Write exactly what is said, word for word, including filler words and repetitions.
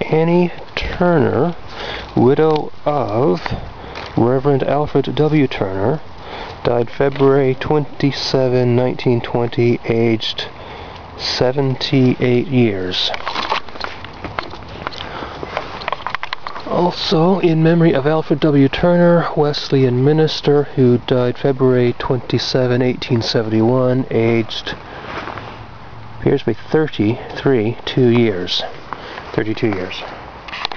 Annie Turner, widow of Reverend Alfred W. Turner, died February twenty-seventh, nineteen twenty, aged seventy-eight years. Also, in memory of Alfred W. Turner, Wesleyan minister, who died February twenty-seventh, eighteen seventy-one, aged, appears to be thirty-three, two years. thirty-two years.